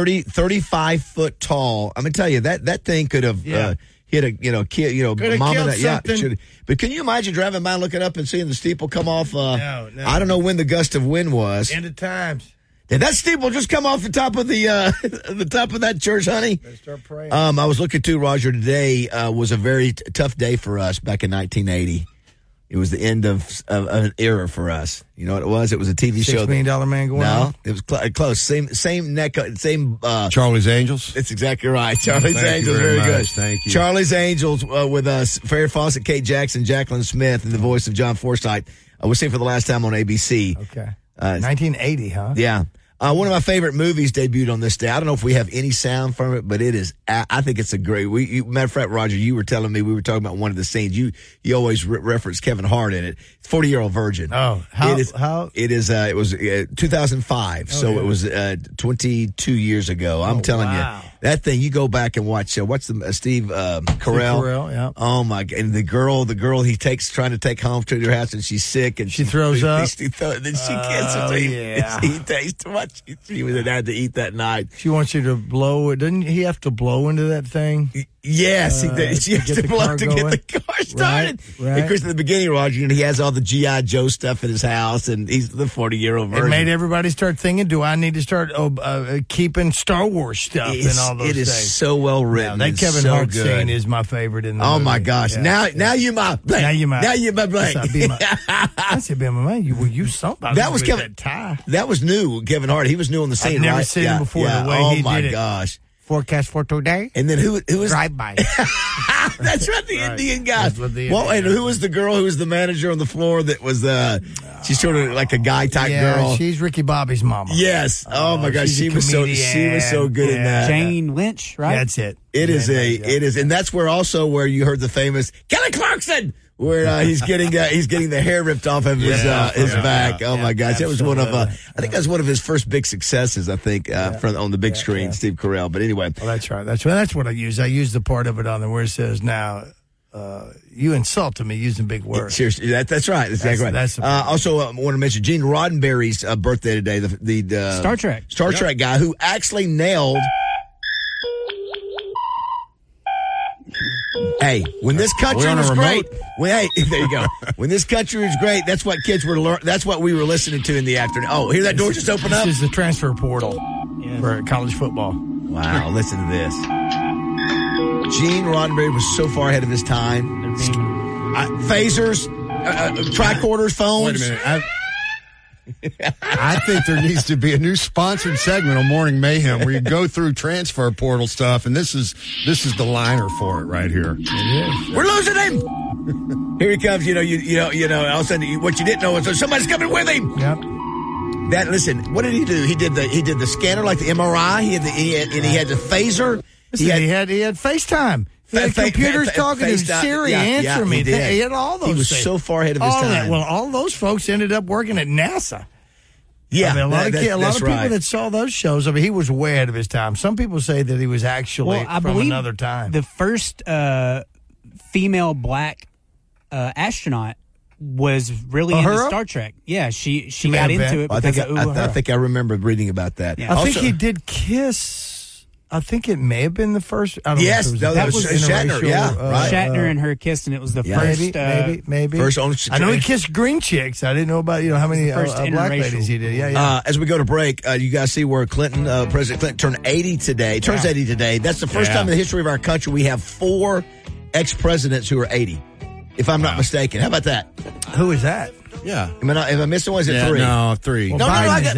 C: 35 foot tall. I'm going to tell you, that thing could have hit a, kid,
D: could have killed something.
C: But can you imagine driving by, looking up and seeing the steeple come off?
D: No.
C: I don't know when the gust of wind was.
D: End of times.
C: Did that steeple just come off the top of the top of that church, honey?
D: Better start praying.
C: I was looking too, Roger. Today was a very tough day for us back in 1980. It was the end of an era for us. You know what it was? It was a TV show.
D: $6 Million Man going on?
C: No, it was close. Same neck, same.
G: Charlie's Angels?
C: That's exactly right. Charlie's Angels, very good.
G: Thank you.
C: Charlie's Angels with us. Farrah Fawcett, Kate Jackson, Jacqueline Smith, and the voice of John Forsythe. We'll see for the last time on ABC.
D: Okay. 1980, huh?
C: Yeah. One of my favorite movies debuted on this day. I don't know if we have any sound from it, but it is. I think it's a great. Matter of fact, Roger, you were telling me we were talking about one of the scenes. You always reference Kevin Hart in it. 40-Year-Old Virgin.
D: Oh,
C: it was 2005, so it was 22 years ago. I'm telling you, that thing. You go back and watch. What's the Steve Carell?
D: Carell, yeah.
C: Oh my! And the girl he trying to take home to her house, and she's sick, and
D: she throws up.
C: Then she kisses him.
D: Yeah.
C: He tastes too much. She was had to eat that night.
D: She wants you to blow it. Doesn't he have to blow into that thing?
C: Yes, she has to blow to get the car started.
D: Right.
C: Of course, at the beginning, Roger, he has all the G.I. Joe stuff in his house, and he's the 40-year-old version.
D: It made everybody start thinking, do I need to start keeping Star Wars stuff and all those things?
C: It is so well written.
D: That Kevin Hart scene is my favorite in the movie.
C: Oh, my gosh.
D: Yeah.
C: Now you're my blank. Now you're my blank.
D: I said, man, you somebody.
C: That was Kevin. That was new, Kevin Hart. He was new on the scene,
D: I've never seen him before. The way he did it.
C: Oh, my gosh.
D: Forecast for today.
C: And then who was
D: drive by?
C: That's right, the Indian guy. And who was the girl who was the manager on the floor that was she's sort of like a guy type girl.
D: She's Ricky Bobby's mama.
C: Yes. Oh my gosh, she was so good in that.
J: Jane Lynch, right?
D: That's it.
C: It is, and that's where you heard the famous Kelly Clarkson, where he's getting the hair ripped off of his back. Oh my gosh, that was one of I think that was one of his first big successes. I think on the big screen, Steve Carell. But anyway,
D: well, that's right. That's what I use. I use the part of it on there where it says now. You insulted me using big words.
C: Seriously, that's right. That's exactly right. Also, I want to mention Gene Roddenberry's birthday today. The Star Trek guy who actually nailed. Hey, when this country was great, there you go. When this country was great, that's what kids were learning. That's what we were listening to in the afternoon. Oh, hear that door just open up?
D: This is the transfer portal for college football.
C: Wow, listen to this. Gene Roddenberry was so far ahead of his time. Phasers, tricorders, phones.
G: Wait a minute. I think there needs to be a new sponsored segment on Morning Mayhem where you go through transfer portal stuff, and this is the liner for it right here.
C: It is. We're losing him. Here he comes. All of a sudden, what you didn't know is somebody's coming with him.
D: Yep.
C: Listen, what did he do? He did the scanner like the MRI. He had the phaser.
D: He had FaceTime. He had computers talking to Siri, answer me. He had all those.
C: He was
D: things.
C: so far ahead of his time.
D: Well, all those folks ended up working at NASA.
C: Yeah,
D: I mean, a lot of people that saw those shows. I mean, he was way ahead of his time. Some people say that he was actually from another time.
J: The first female black astronaut was really into Star Trek. Yeah, she got into it because of Uhura.
C: I think I remember reading about that.
J: Yeah.
D: I think he did kiss. I think it may have been the first. I don't
C: know. That was Shatner. Right.
J: Shatner and her kissed, and it was the first.
D: Maybe.
C: First
D: I know he kissed green chicks. I didn't know about how many black ladies he did. Yeah.
C: As we go to break, you guys see where President Clinton turned 80 today. Turns 80 today. That's the first time in the history of our country we have 4 ex-presidents who are 80. If I'm not mistaken. How about that?
D: Who is that?
G: Yeah.
C: If I missed one, is it 3?
G: No, 3.
C: Well,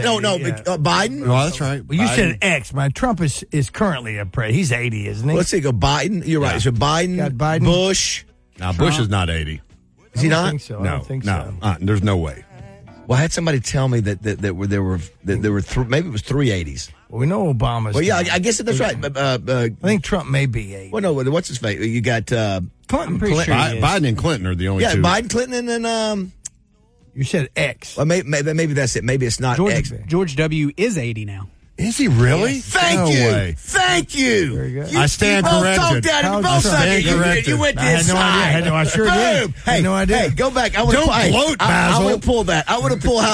C: Biden.
G: Well, that's right.
D: Well, you said X. Trump is currently a president. He's 80, isn't he?
C: Well, let's see. Go Biden. You're right. So Biden, Bush.
G: Now, Bush is not 80.
C: Is he not?
D: I don't think so.
G: There's no way.
C: Well, I had somebody tell me that there were maybe it was 3 80s.
D: Well, we know Obama's.
C: Well, yeah, I guess that's right.
D: I think Trump may be 80.
C: Well, no, what's his face? You got
D: Clinton.
C: Pretty sure
G: Biden and Clinton are the only two.
C: Yeah, Biden, Clinton, and then
D: you said X.
C: Well, maybe that's it. Maybe it's not X.
J: George W. is 80 now.
G: Is he really?
C: Yes. Thank you.
D: Very good.
G: I stand corrected.
C: You went this side.
D: I sure did.
C: Hey,
D: had no idea.
C: Hey, go back.
G: Don't gloat, Basil.
C: I want to pull that. I want to pull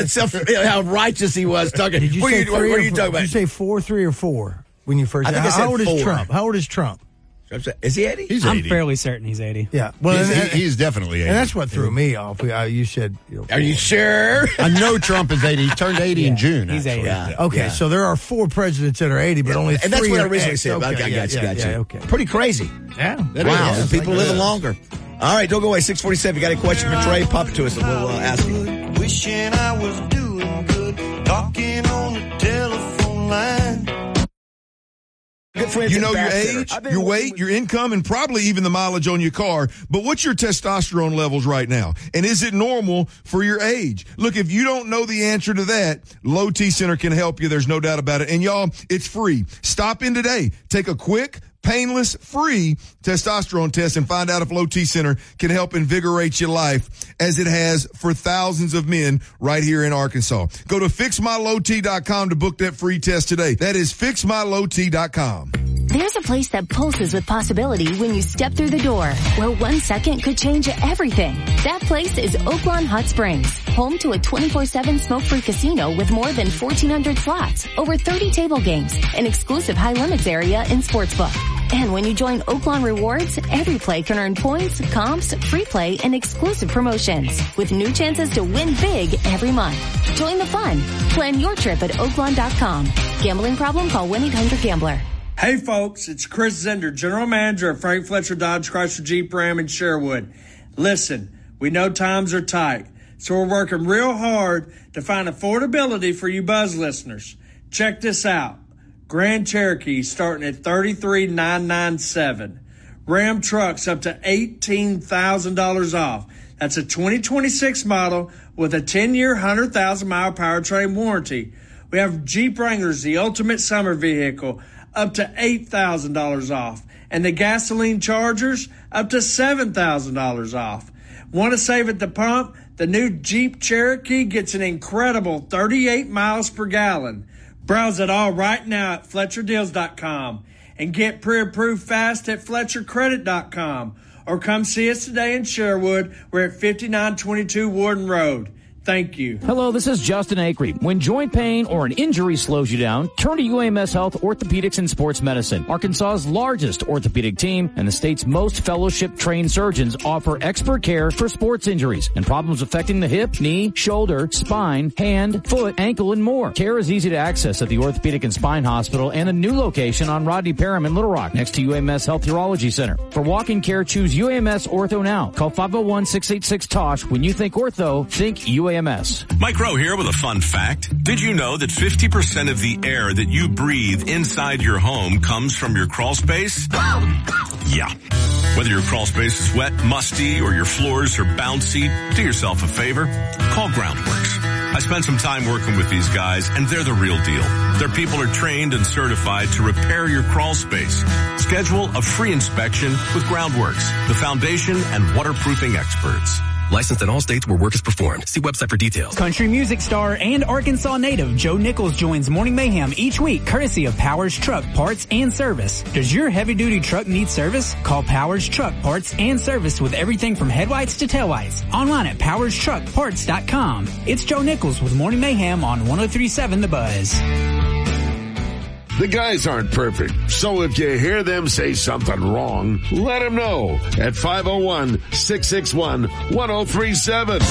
C: how righteous he was talking. What are you talking about?
D: Did you say 4, 3, or 4 when you first?
C: I think I said
D: how old
C: 4.
D: is Trump? How old is Trump?
C: Is he 80?
G: He's 80.
J: I'm fairly certain he's 80.
D: Yeah. Well,
G: he's definitely 80.
D: And that's what threw me off. You said.
C: Are you sure?
G: I know Trump is 80. He turned 80 in June.
J: He's 80.
C: Yeah.
D: Okay, so there are 4 presidents that are 80, but only 3
C: and that's what I originally
D: X.
C: said.
D: Okay,
C: I got you.
D: Okay.
C: Pretty crazy.
D: Yeah.
C: Wow. And people living longer. All right, don't go away. 6:47. You got a question for Trey? Pop it to us, and we'll ask you.
H: Wishing I was doing good, talking on the telephone line.
T: You know your age, your weight, your income, and probably even the mileage on your car. But what's your testosterone levels right now? And is it normal for your age? Look, if you don't know the answer to that, Low T Center can help you. There's no doubt about it. And y'all, it's free. Stop in today. Take a quick, painless, free testosterone test and find out if Low T Center can help invigorate your life as it has for thousands of men right here in Arkansas. Go to fixmylowt.com to book that free test today. That is fixmylowt.com.
U: There's a place that pulses with possibility when you step through the door, where 1 second could change everything. That place is Oaklawn Hot Springs, home to a 24/7 smoke-free casino with more than 1,400 slots, over 30 table games, an exclusive high-limits area and sportsbook. And when you join Oaklawn Rewards, every play can earn points, comps, free play, and exclusive promotions, with new chances to win big every month. Join the fun. Plan your trip at Oaklawn.com. Gambling problem? Call 1-800-GAMBLER.
V: Hey folks, it's Chris Zender, General Manager of Frank Fletcher Dodge Chrysler Jeep Ram in Sherwood. Listen, we know times are tight, so we're working real hard to find affordability for you Buzz listeners. Check this out. Grand Cherokee starting at $33,997. Ram trucks up to $18,000 off. That's a 2026 model with a 10-year, 100,000-mile powertrain warranty. We have Jeep Wranglers, the ultimate summer vehicle, up to $8,000 off. And the gasoline Chargers, up to $7,000 off. Want to save at the pump? The new Jeep Cherokee gets an incredible 38 miles per gallon. Browse it all right now at FletcherDeals.com and get pre-approved fast at FletcherCredit.com. Or come see us today in Sherwood. We're at 5922 Warden Road. Thank you.
W: Hello, this is Justin Acree. When joint pain or an injury slows you down, turn to UAMS Health Orthopedics and Sports Medicine. Arkansas's largest orthopedic team and the state's most fellowship-trained surgeons offer expert care for sports injuries and problems affecting the hip, knee, shoulder, spine, hand, foot, ankle, and more. Care is easy to access at the Orthopedic and Spine Hospital and a new location on Rodney Parham in Little Rock next to UAMS Health Urology Center. For walk-in care, choose UAMS Ortho now. Call 501-686-TOSH. When you think ortho, think UAMS.
X: Mike Rowe here with a fun fact. Did you know that 50% of the air that you breathe inside your home comes from your crawl space? Yeah. Whether your crawl space is wet, musty, or your floors are bouncy, do yourself a favor. Call Groundworks. I spent some time working with these guys, and they're the real deal. Their people are trained and certified to repair your crawl space. Schedule a free inspection with Groundworks, the foundation and waterproofing experts.
A: Licensed in all states where work is performed. See website for details.
J: Country music star and Arkansas native Joe Nichols joins Morning Mayhem each week, courtesy of Powers Truck Parts and Service. Does your heavy-duty truck need service? Call Powers Truck Parts and Service with everything from headlights to taillights. Online at powerstruckparts.com. It's Joe Nichols with Morning Mayhem on 103.7 The Buzz.
K: The guys aren't perfect, so if you hear them say something wrong, let them know at 501-661-1037.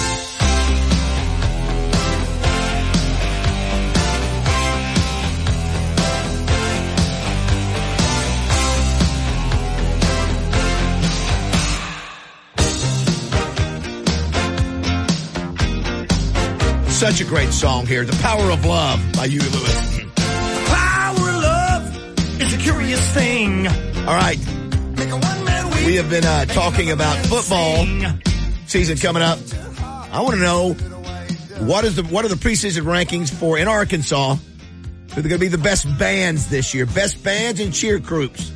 C: Such a great song here, The Power of Love by Huey Lewis.
H: Curious thing.
C: All right. We have been talking about football season coming up. I want to know what are the preseason rankings for in Arkansas? Who are going to be the best bands this year? Best bands and cheer groups.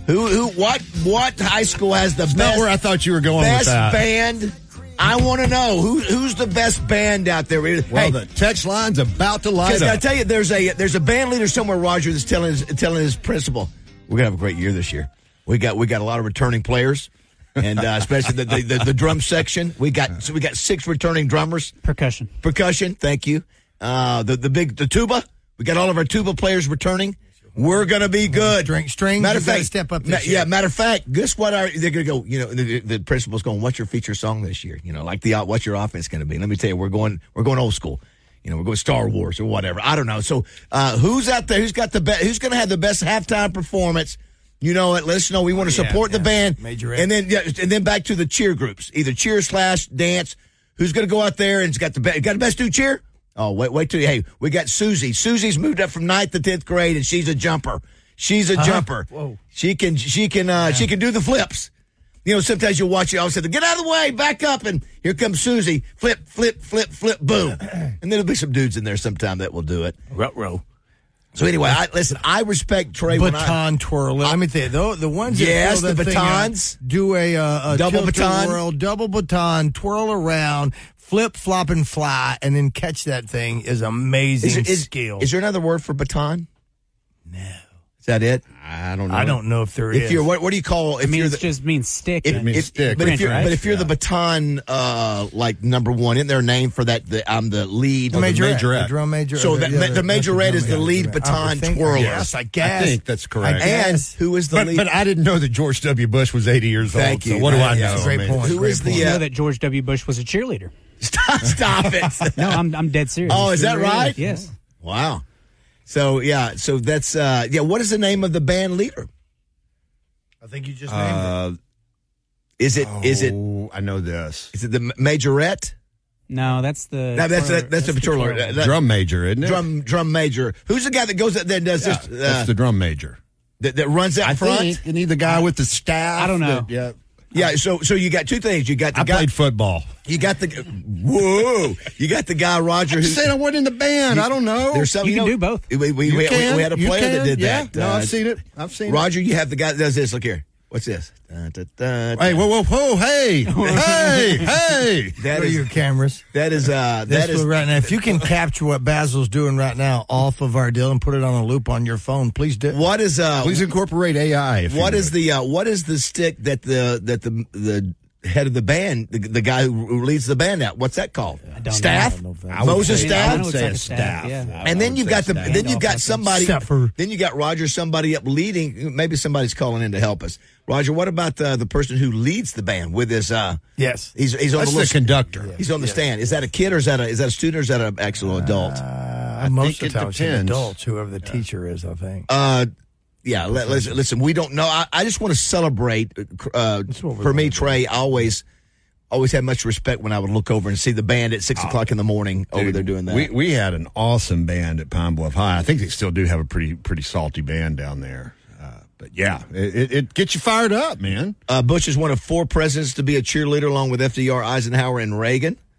C: What high school has the best?
G: Not where I thought you were going with that.
C: Best band. I want to know who's the best band out there.
G: Well, the text line's about to light up.
C: I tell you, there's a band leader somewhere, Roger, that's telling his principal, we're gonna have a great year this year. We got a lot of returning players, and especially the drum section. We got 6 returning drummers.
J: Percussion.
C: Thank you. The tuba. We got all of our tuba players returning. We're going to be good.
D: Strings. Matter of fact, step up this year.
C: Yeah, matter of fact, guess what? They're going to go, the principal's going, what's your feature song this year? What's your offense going to be? Let me tell you, we're going old school. We're going Star Wars or whatever. I don't know. So, who's out there? Who's going to have the best halftime performance? You know it. Let us know. We want to support the band. And then back to the cheer groups, either cheer/dance. Who's going to go out there and got the best do cheer? Oh, wait till we got Susie. Susie's moved up from 9th to 10th grade, and she's a jumper. Jumper. Whoa. She can do the flips. Sometimes you'll watch it, all of a sudden, get out of the way, back up, and here comes Susie. Flip, boom. And there'll be some dudes in there sometime that will do it.
J: Ruh-roh.
C: So anyway, I respect Trey.
D: Baton twirl. Let me tell you, the ones that
C: the batons
D: do a
C: double baton,
D: whirl, double baton, twirl around, flip, flop, and fly, and then catch that thing is amazing skill.
C: Is there another word for baton?
D: No.
C: Is that it?
G: I don't know.
D: I don't know if there is.
C: If you're, what do you call? It
J: just means stick.
G: It means stick.
C: But if you're the baton, like number one, isn't there a name for that? I'm the lead.
D: The majorette. The drum major.
C: So the majorette is the lead baton twirler.
D: Yes, I guess.
G: I think that's correct.
C: And who is the lead?
G: But I didn't know that George W. Bush was 80 years old.
C: Thank you.
G: So what do I know?
D: That's a great point.
C: Who is the?
J: You know that George W. Bush was a cheerleader.
C: Stop it.
J: No, I'm dead serious.
C: Oh, is that right?
J: Yes.
C: Wow. So that's what is the name of the band leader?
D: I think you just named it.
C: Is it
G: I know this.
C: Is it the majorette?
J: No, that's the
C: that's the twirler.
G: Drum major, isn't it?
C: Drum major. Who's the guy that goes out there and does this?
G: That's the drum major.
C: That runs out front?
G: Think you need the guy with the staff.
J: I don't know.
C: Yeah, so you got two things. You got the guy.
G: I played football.
C: You got the You got the guy Roger. Who
G: said I wasn't in the band. I don't know.
C: There's something
J: you can do both.
C: We had a player that did that.
G: No, I've seen it.
C: Roger, you have the guy that does this. Look here. What's this?
G: Hey, whoa, hey, hey.
D: That is your cameras.
C: That is
D: right now. If you can capture what Basil's doing right now off of our deal and put it on a loop on your phone, please do.
C: What is
G: please incorporate AI.
C: What is the stick that the head of the band, the guy who leads the band out? What's that called? Staff? Moses staff?
G: I would say a staff.
J: Yeah.
C: And then you've got somebody. Then you got Roger, somebody up leading. Maybe somebody's calling in to help us. Roger, what about the person who leads the band with his?
D: Yes,
C: he's on the
G: conductor.
C: He's on the stand. Is that a kid or is that a student or is that an actual adult?
D: Most of the time, it's adults. Whoever the teacher is, I think.
C: Yeah, listen, we don't know. I just want to celebrate. For me, Trey, I always had much respect when I would look over and see the band at 6 o'clock in the morning over there doing that.
G: We had an awesome band at Pine Bluff High. I think they still do have a pretty salty band down there. But yeah, it gets you fired up, man.
C: Bush is one of 4 presidents to be a cheerleader along with FDR, Eisenhower, and Reagan.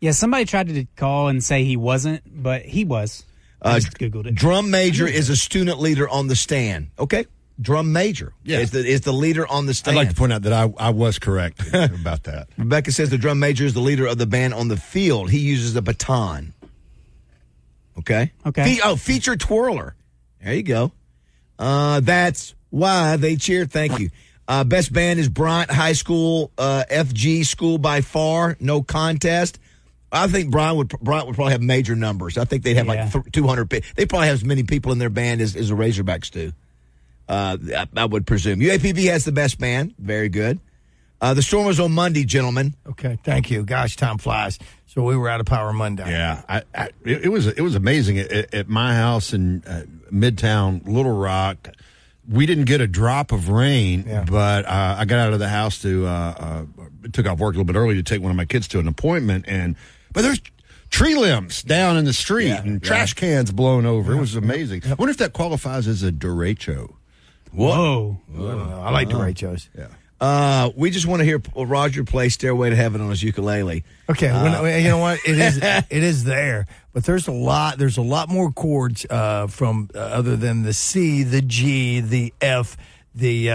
J: Yeah, somebody tried to call and say he wasn't, but he was. I just Googled it.
C: Drum major is a student leader on the stand. Okay? Drum major is the leader on the stand.
G: I'd like to point out that I was correct about that.
C: Rebecca says the drum major is the leader of the band on the field. He uses the baton. Okay?
J: Okay.
C: Feature twirler. There you go. That's why they cheer. Thank you. Best band is Bryant High School, FG school by far. No contest. I think Bryant would probably have major numbers. I think they'd have like 200 people. They probably have as many people in their band as the Razorbacks do. I would presume. UAPB has the best band. Very good. The Storm was on Monday, gentlemen.
D: Okay, thank you. Gosh, time flies. So we were out of power Monday.
G: Yeah, it was amazing at my house in Midtown Little Rock. We didn't get a drop of rain, but I got out of the house took off work a little bit early to take one of my kids to an appointment, but there's tree limbs down in the street and trash cans blown over. It was amazing. I wonder if that qualifies as a derecho.
J: Whoa.
D: I like derechos.
G: Yeah.
C: We just want to hear Roger play Stairway to Heaven on his ukulele.
D: Okay, you know what? It is there, but there's a lot more chords from other than the C, the G, the F, the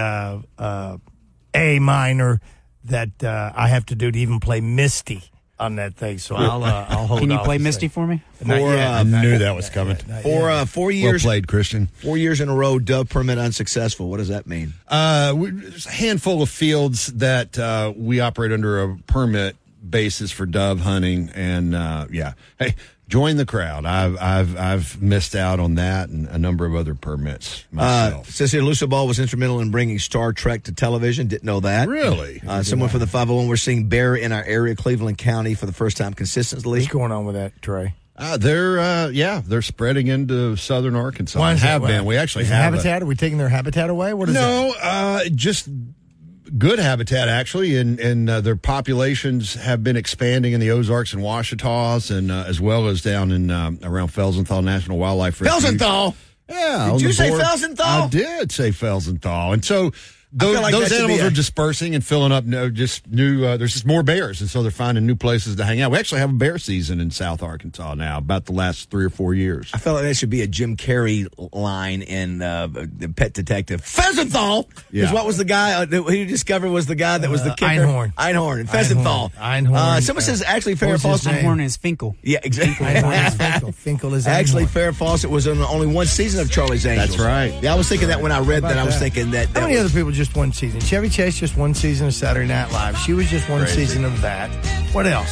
D: A minor that I have to do to even play Misty on that thing. So I'll hold.
J: Can you play Misty for me?
G: I knew that was coming.
C: For 4 years,
G: well played, Christian.
C: 4 years in a row, dove permit unsuccessful. What does that mean?
G: There's a handful of fields that we operate under a permit basis for dove hunting, and hey, join the crowd. I've missed out on that and a number of other permits myself.
C: Says here, Lucille Ball was instrumental in bringing Star Trek to television. Didn't know that.
G: Really?
C: Someone from the 501. We're seeing bear in our area, Cleveland County, for the first time consistently.
D: What's going on with that, Trey?
G: They're spreading into southern Arkansas. Why have been? We actually have
D: habitat. Are we taking their habitat away? What is
G: that? Just good habitat, actually, and their populations have been expanding in the Ozarks and Ouachitas, and as well as down in around Felsenthal National Wildlife Refuge.
C: Felsenthal?
G: Yeah.
C: Did you say Felsenthal?
G: I did say Felsenthal. And so those animals are dispersing and filling up there's just more bears, and so they're finding new places to hang out. We actually have a bear season in South Arkansas now, about the last 3 or 4 years.
C: I feel like that should be a Jim Carrey line in the Pet Detective. Felsenthal! Because what was the guy who you discovered was the guy that was the kicker? Einhorn. And Felsenthal.
D: Einhorn.
C: Someone says actually Farrah Fawcett.
J: Einhorn is Finkel.
C: Yeah, exactly.
D: Finkel is
C: actually Farrah Fawcett was on only one season of Charlie's Angels.
G: That's right.
C: Yeah, I was thinking that when I read that. I was thinking that.
D: How many other people just one season? Chevy Chase just one season of Saturday Night Live. She was just one season of that. What else?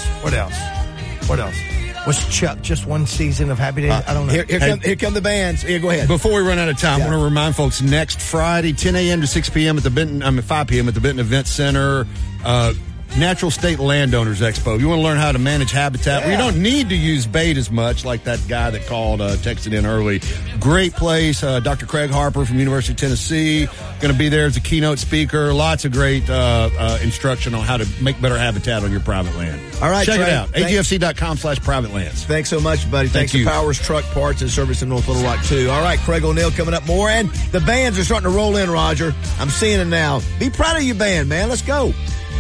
D: Was Chuck just one season of Happy Days? I don't know.
C: Here come the bands. Here, go ahead.
G: Before we run out of time, I want to remind folks, next Friday, 10 a.m. to 6 p.m. at the Benton, 5 p.m. at the Benton Event Center, Natural State Landowners Expo. You want to learn how to manage habitat. Well, you don't need to use bait as much, like that guy that called, texted in early. Great place. Dr. Craig Harper from University of Tennessee going to be there as a keynote speaker. Lots of great instruction on how to make better habitat on your private land.
C: All right,
G: check
C: Trey,
G: it out. agfc.com/private lands.
C: Thanks so much, buddy. Thanks to Powers Truck Parts and Service in North Little Rock, too. All right, Craig O'Neill coming up more, and the bands are starting to roll in, Roger. I'm seeing it now. Be proud of your band, man. Let's go.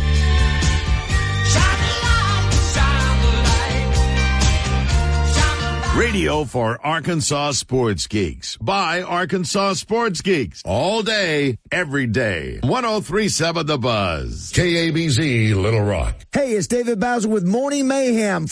K: Radio for Arkansas Sports Geeks by Arkansas Sports Geeks. All day, every day. 103.7 The Buzz. KABZ Little Rock.
C: Hey, it's David Bowser with Morning Mayhem.